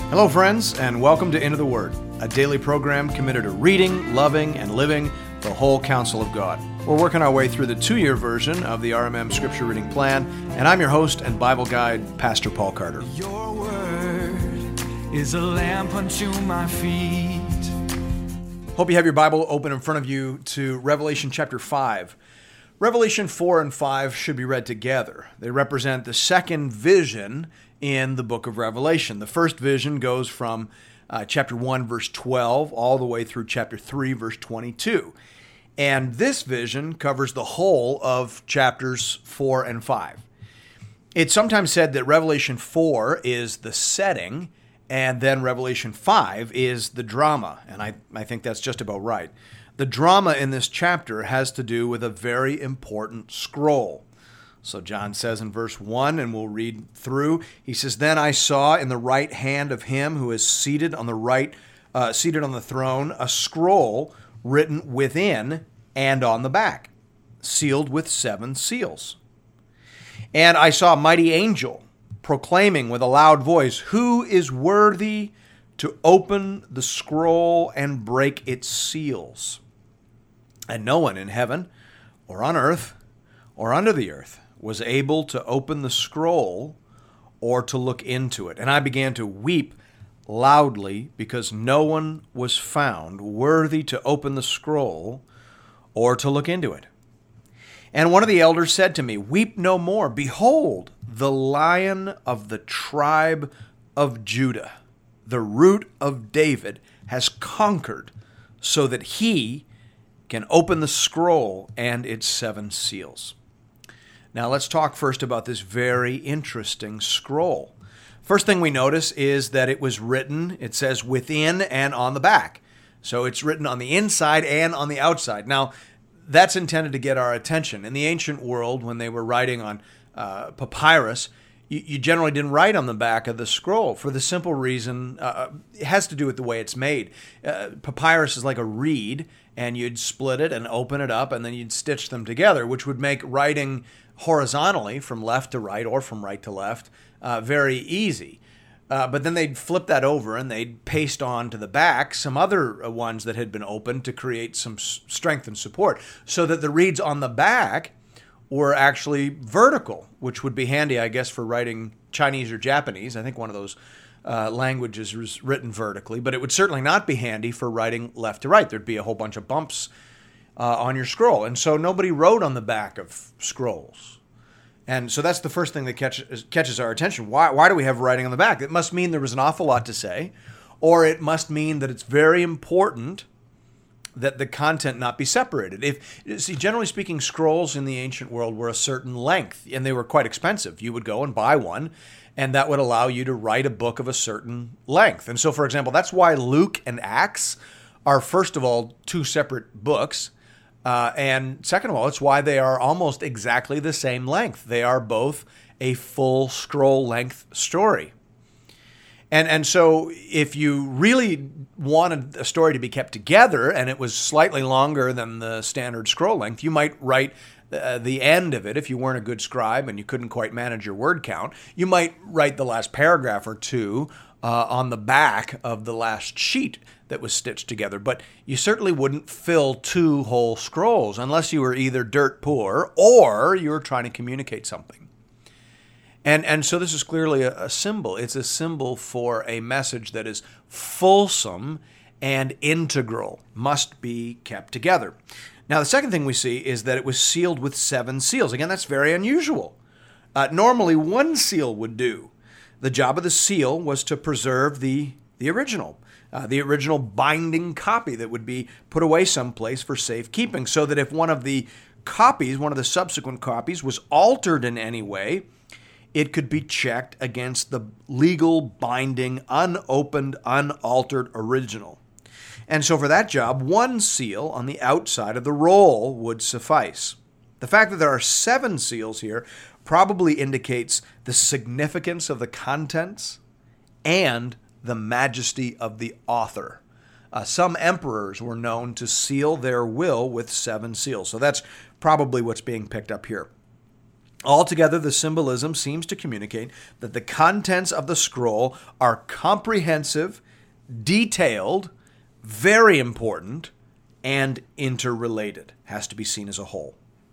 Hello, friends, and welcome to Into the Word, a daily program committed to reading, loving, and living the whole counsel of God. We're working our way through the 2-year version of the RMM Scripture Reading Plan, and I'm your host and Bible guide, Pastor Paul Carter. Your word is a lamp unto my feet. Hope you have your Bible open in front of you to Revelation chapter 5. Revelation 4 and 5 should be read together. They represent the second vision in the book of Revelation. The first vision goes from chapter 1, verse 12, all the way through chapter 3, verse 22. And this vision covers the whole of chapters 4 and 5. It's sometimes said that Revelation 4 is the setting, and then Revelation 5 is the drama. And I think that's just about right. The drama in this chapter has to do with a very important scroll. So John says in verse 1, and we'll read through, he says, "Then I saw in the right hand of him who is seated on the throne, a scroll written within and on the back, sealed with 7 seals. And I saw a mighty angel proclaiming with a loud voice, 'Who is worthy to open the scroll and break its seals?' And no one in heaven or on earth or under the earth was able to open the scroll or to look into it. And I began to weep loudly because no one was found worthy to open the scroll or to look into it. And one of the elders said to me, 'Weep no more. Behold, the Lion of the tribe of Judah, the Root of David, has conquered so that he can open the scroll and its 7 seals.'" Now let's talk first about this very interesting scroll. First thing we notice is that it was written, it says within and on the back. So it's written on the inside and on the outside. Now that's intended to get our attention. In the ancient world, when they were writing on papyrus, you generally didn't write on the back of the scroll for the simple reason, it has to do with the way it's made. Papyrus is like a reed, and you'd split it and open it up, and then you'd stitch them together, which would make writing horizontally from left to right or from right to left very easy. But then they'd flip that over and they'd paste on to the back some other ones that had been opened to create some strength and support, so that the reeds on the back were actually vertical, which would be handy, I guess, for writing Chinese or Japanese. I think one of those languages was written vertically, but it would certainly not be handy for writing left to right. There'd be a whole bunch of bumps on your scroll. And so nobody wrote on the back of scrolls. And so that's the first thing that catches our attention. Why do we have writing on the back? It must mean there was an awful lot to say, or it must mean that it's very important that the content not be separated. Generally speaking, scrolls in the ancient world were a certain length, and they were quite expensive. You would go and buy one, and that would allow you to write a book of a certain length. And so, for example, that's why Luke and Acts are, first of all, 2 separate books. And second of all, it's why they are almost exactly the same length. They are both a full scroll-length story. And so if you really wanted a story to be kept together and it was slightly longer than the standard scroll length, you might write the end of it. If you weren't a good scribe and you couldn't quite manage your word count, you might write the last paragraph or two on the back of the last sheet that was stitched together. But you certainly wouldn't fill 2 whole scrolls unless you were either dirt poor or you were trying to communicate something. And so this is clearly a symbol. It's a symbol for a message that is fulsome and integral, must be kept together. Now, the second thing we see is that it was sealed with 7 seals. Again, that's very unusual. Normally, 1 seal would do. The job of the seal was to preserve the original binding copy that would be put away someplace for safekeeping, so that if one of the subsequent copies was altered in any way, it could be checked against the legal binding, unopened, unaltered original. And so for that job, 1 seal on the outside of the roll would suffice. The fact that there are 7 seals here probably indicates the significance of the contents and the majesty of the author. Some emperors were known to seal their will with 7 seals. So that's probably what's being picked up here. Altogether, the symbolism seems to communicate that the contents of the scroll are comprehensive, detailed, very important, and interrelated. Has to be seen as a whole.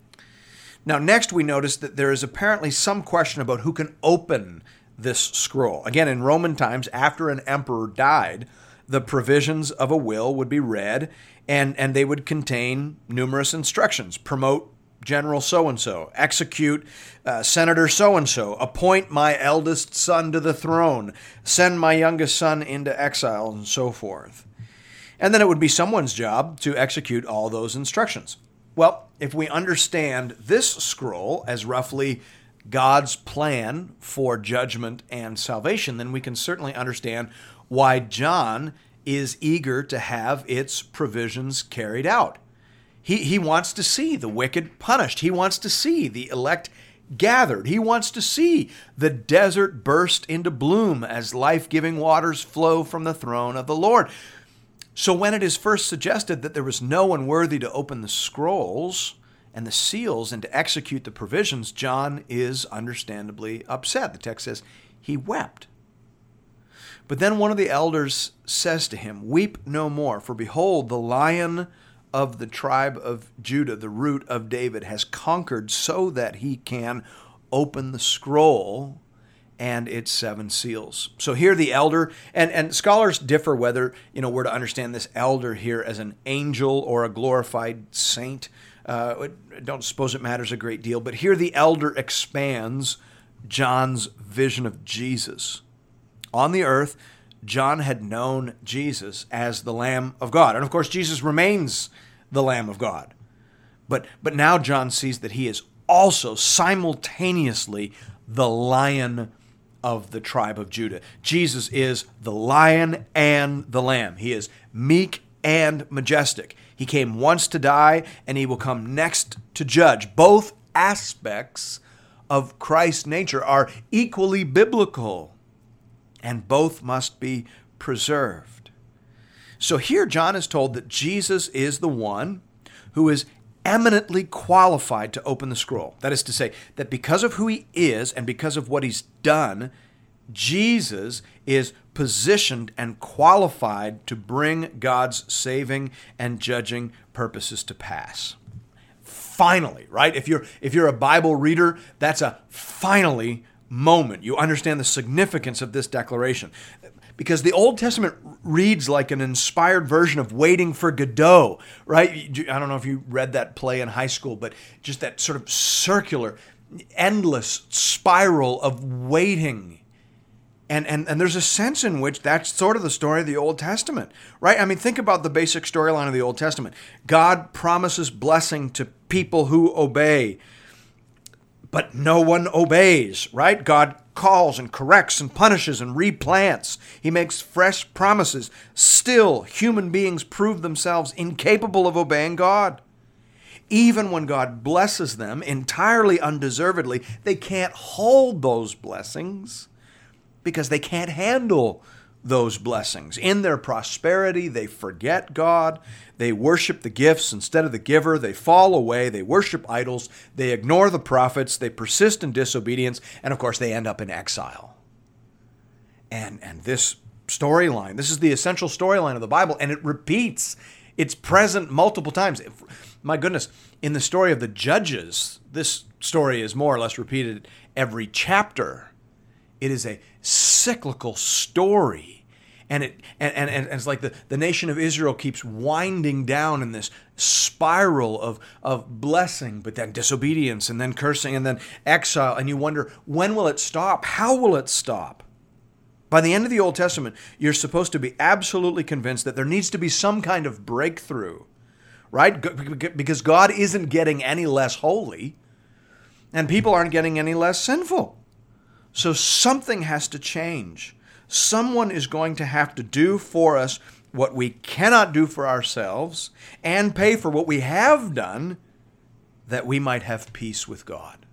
Now, next we notice that there is apparently some question about who can open this scroll. Again, in Roman times, after an emperor died, the provisions of a will would be read, and they would contain numerous instructions. Promote General so-and-so, execute Senator so-and-so, appoint my eldest son to the throne, send my youngest son into exile, and so forth. And then it would be someone's job to execute all those instructions. Well, if we understand this scroll as roughly God's plan for judgment and salvation, then we can certainly understand why John is eager to have its provisions carried out. He wants to see the wicked punished. He wants to see the elect gathered. He wants to see the desert burst into bloom as life-giving waters flow from the throne of the Lord. So when it is first suggested that there was no one worthy to open the scrolls and the seals and to execute the provisions, John is understandably upset. The text says he wept. But then one of the elders says to him, "Weep no more, for behold, the Lion of the tribe of Judah, the root of David, has conquered so that he can open the scroll and its 7 seals." So here the elder, and scholars differ whether we're to understand this elder here as an angel or a glorified saint. I don't suppose it matters a great deal, but here the elder expands John's vision of Jesus. On the earth, John had known Jesus as the Lamb of God. And of course, Jesus remains the Lamb of God. But now John sees that he is also simultaneously the Lion of the tribe of Judah. Jesus is the Lion and the Lamb. He is meek and majestic. He came once to die, and he will come next to judge. Both aspects of Christ's nature are equally biblical, and both must be preserved. So here John is told that Jesus is the one who is eminently qualified to open the scroll. That is to say, that because of who he is and because of what he's done, Jesus is positioned and qualified to bring God's saving and judging purposes to pass. Finally, right? If you're a Bible reader, that's a finally moment. You understand the significance of this declaration. Because the Old Testament reads like an inspired version of Waiting for Godot, right? I don't know if you read that play in high school, but just that sort of circular, endless spiral of waiting. And there's a sense in which that's sort of the story of the Old Testament, right? I mean, think about the basic storyline of the Old Testament. God promises blessing to people who obey, but no one obeys, right? God calls and corrects and punishes and replants. He makes fresh promises. Still, human beings prove themselves incapable of obeying God. Even when God blesses them entirely undeservedly, they can't hold those blessings because they can't handle those blessings. In their prosperity, they forget God. They worship the gifts instead of the giver. They fall away. They worship idols. They ignore the prophets. They persist in disobedience. And of course, they end up in exile. And this storyline, this is the essential storyline of the Bible, and it repeats. It's present multiple times. My goodness, in the story of the Judges, this story is more or less repeated every chapter. It is a cyclical story. And it's like the nation of Israel keeps winding down in this spiral of blessing, but then disobedience, and then cursing, and then exile. And you wonder, when will it stop? How will it stop? By the end of the Old Testament, you're supposed to be absolutely convinced that there needs to be some kind of breakthrough, right? Because God isn't getting any less holy, and people aren't getting any less sinful. So something has to change. Someone is going to have to do for us what we cannot do for ourselves and pay for what we have done that we might have peace with God.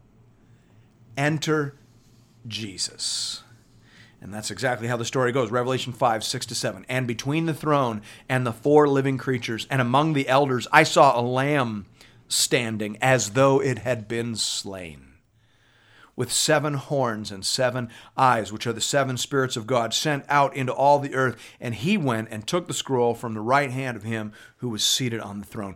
Enter Jesus. And that's exactly how the story goes. Revelation 5, 6-7. And between the throne and the 4 living creatures and among the elders, I saw a lamb standing as though it had been slain. with 7 horns and 7 eyes, which are the 7 spirits of God, sent out into all the earth. And he went and took the scroll from the right hand of him who was seated on the throne.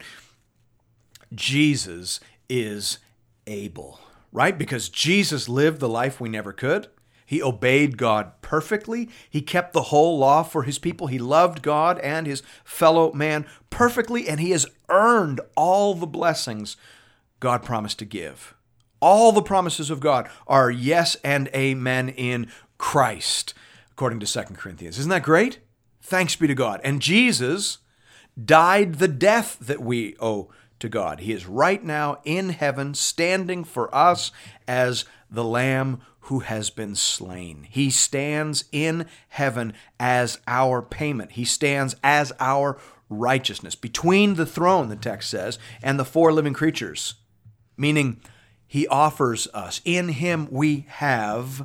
Jesus is able, right? Because Jesus lived the life we never could. He obeyed God perfectly. He kept the whole law for his people. He loved God and his fellow man perfectly, and he has earned all the blessings God promised to give. All the promises of God are yes and amen in Christ, according to 2 Corinthians. Isn't that great? Thanks be to God. And Jesus died the death that we owe to God. He is right now in heaven, standing for us as the Lamb who has been slain. He stands in heaven as our payment. He stands as our righteousness between the throne, the text says, and the 4 living creatures, meaning he offers us. In him we have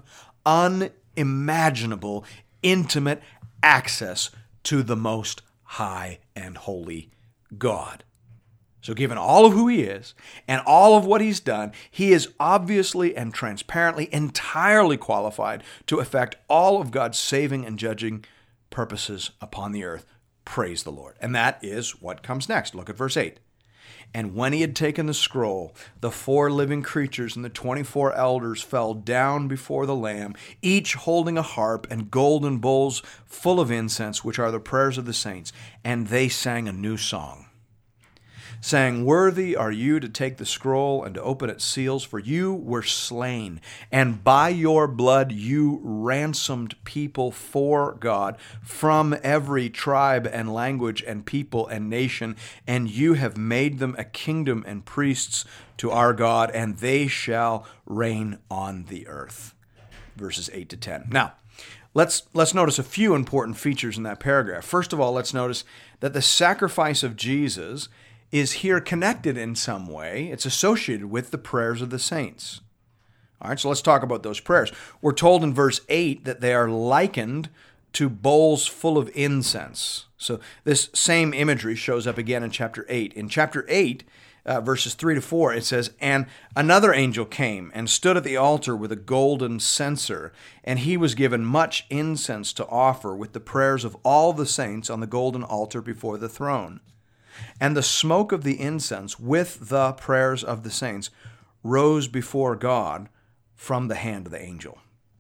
unimaginable, intimate access to the most high and holy God. So given all of who he is and all of what he's done, he is obviously and transparently entirely qualified to effect all of God's saving and judging purposes upon the earth. Praise the Lord. And that is what comes next. Look at verse 8. And when he had taken the scroll, the 4 living creatures and the 24 elders fell down before the Lamb, each holding a harp and golden bowls full of incense, which are the prayers of the saints. And they sang a new song, saying, Worthy are you to take the scroll and to open its seals, for you were slain, and by your blood you ransomed people for God from every tribe and language and people and nation, and you have made them a kingdom and priests to our God, and they shall reign on the earth. Verses 8 to 10. Now, let's notice a few important features in that paragraph. First of all, let's notice that the sacrifice of Jesus is here connected in some way. It's associated with the prayers of the saints. All right, so let's talk about those prayers. We're told in verse 8 that they are likened to bowls full of incense. So this same imagery shows up again in chapter 8. In chapter 8, verses 3 to 4, it says, And another angel came and stood at the altar with a golden censer, and he was given much incense to offer with the prayers of all the saints on the golden altar before the throne. And the smoke of the incense with the prayers of the saints rose before God from the hand of the angel.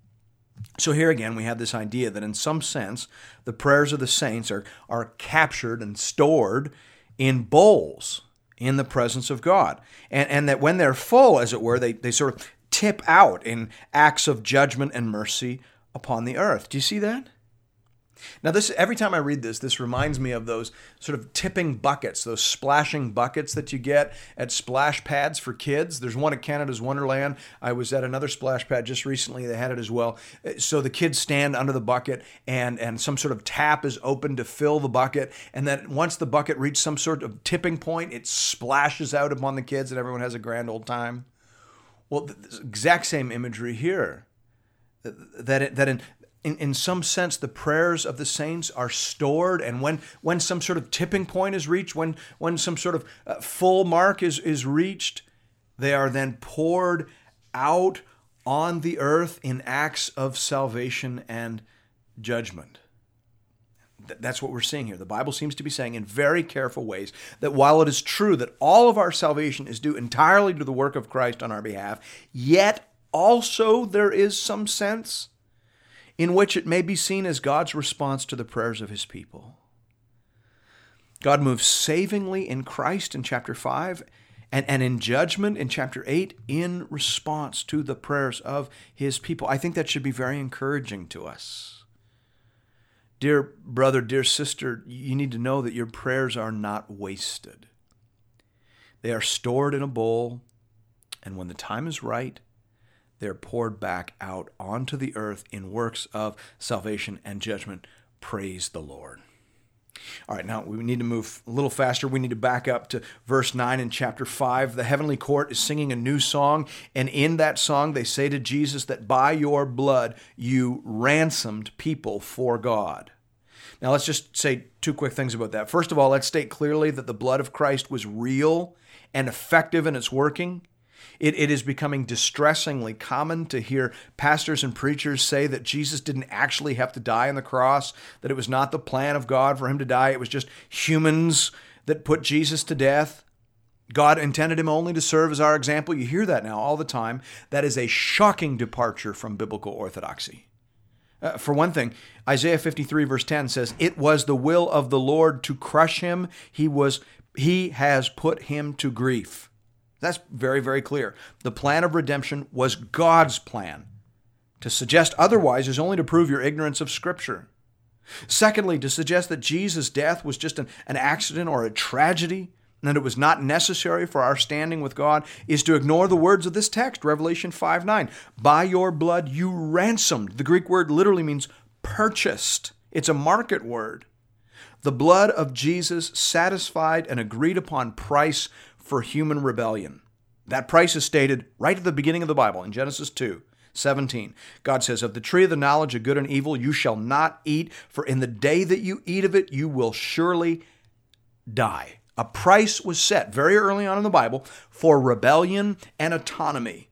So here again, we have this idea that in some sense, the prayers of the saints are captured and stored in bowls in the presence of God. And that when they're full, as it were, they sort of tip out in acts of judgment and mercy upon the earth. Do you see that? Now, every time I read this reminds me of those sort of tipping buckets, those splashing buckets that you get at splash pads for kids. There's one at Canada's Wonderland. I was at another splash pad just recently. They had it as well. So the kids stand under the bucket and some sort of tap is open to fill the bucket. And then once the bucket reaches some sort of tipping point, it splashes out upon the kids and everyone has a grand old time. Well, the exact same imagery here. In some sense, the prayers of the saints are stored, and when some sort of tipping point is reached, when some sort of full mark is reached, they are then poured out on the earth in acts of salvation and judgment. That's what we're seeing here. The Bible seems to be saying in very careful ways that while it is true that all of our salvation is due entirely to the work of Christ on our behalf, yet also there is some sense in which it may be seen as God's response to the prayers of his people. God moves savingly in Christ in chapter 5 and in judgment in chapter 8 in response to the prayers of his people. I think that should be very encouraging to us. Dear brother, dear sister, you need to know that your prayers are not wasted. They are stored in a bowl, and when the time is right, they're poured back out onto the earth in works of salvation and judgment. Praise the Lord. All right, now we need to move a little faster. We need to back up to verse 9 in chapter 5. The heavenly court is singing a new song, and in that song they say to Jesus that by your blood you ransomed people for God. Now let's just say 2 quick things about that. First of all, let's state clearly that the blood of Christ was real and effective in its working. It is becoming distressingly common to hear pastors and preachers say that Jesus didn't actually have to die on the cross, that it was not the plan of God for him to die. It was just humans that put Jesus to death. God intended him only to serve as our example. You hear that now all the time. That is a shocking departure from biblical orthodoxy. For one thing, Isaiah 53 verse 10 says, "It was the will of the Lord to crush him. He has put him to grief." That's very, very clear. The plan of redemption was God's plan. To suggest otherwise is only to prove your ignorance of Scripture. Secondly, to suggest that Jesus' death was just an accident or a tragedy, and that it was not necessary for our standing with God, is to ignore the words of this text, Revelation 5:9. By your blood you ransomed. The Greek word literally means purchased. It's a market word. The blood of Jesus satisfied an agreed upon price for human rebellion. That price is stated right at the beginning of the Bible in Genesis 2:17. God says, "Of the tree of the knowledge of good and evil you shall not eat, for in the day that you eat of it you will surely die." A price was set very early on in the Bible for rebellion and autonomy.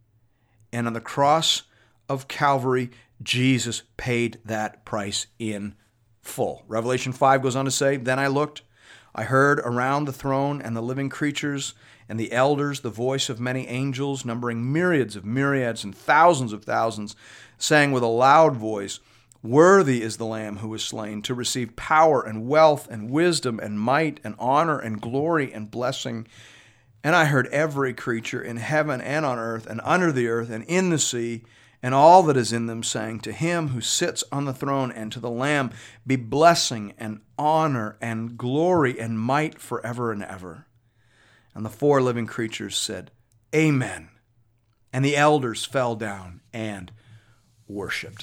And on the cross of Calvary, Jesus paid that price in full. Revelation 5 goes on to say, "Then I looked, I heard around the throne and the living creatures and the elders the voice of many angels, numbering myriads of myriads and thousands of thousands, saying with a loud voice, 'Worthy is the Lamb who was slain to receive power and wealth and wisdom and might and honor and glory and blessing.' And I heard every creature in heaven and on earth and under the earth and in the sea and all that is in them, saying, to him who sits on the throne and to the Lamb be blessing and honor and glory and might forever and ever." And the four living creatures said, "Amen." And the elders fell down and worshiped.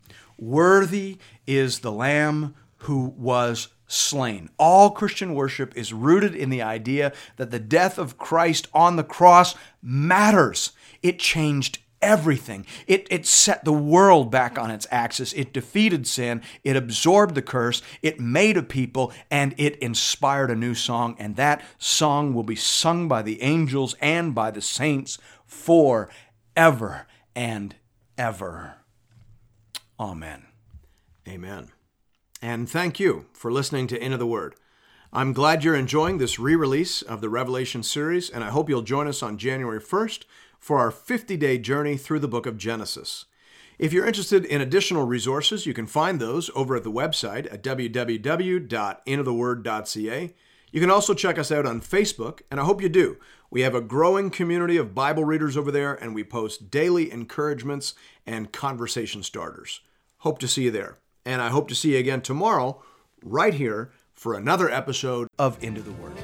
Worthy is the Lamb who was slain. All Christian worship is rooted in the idea that the death of Christ on the cross matters. It changed everything. It set the world back on its axis. It defeated sin. It absorbed the curse. It made a people, and it inspired a new song. And that song will be sung by the angels and by the saints forever and ever. Amen. Amen. And thank you for listening to Into the Word. I'm glad you're enjoying this re-release of the Revelation series, and I hope you'll join us on January 1st for our 50-day journey through the book of Genesis. If you're interested in additional resources, you can find those over at the website at www.intotheword.ca. You can also check us out on Facebook, and I hope you do. We have a growing community of Bible readers over there, and we post daily encouragements and conversation starters. Hope to see you there. And I hope to see you again tomorrow, right here, for another episode of Into the Word.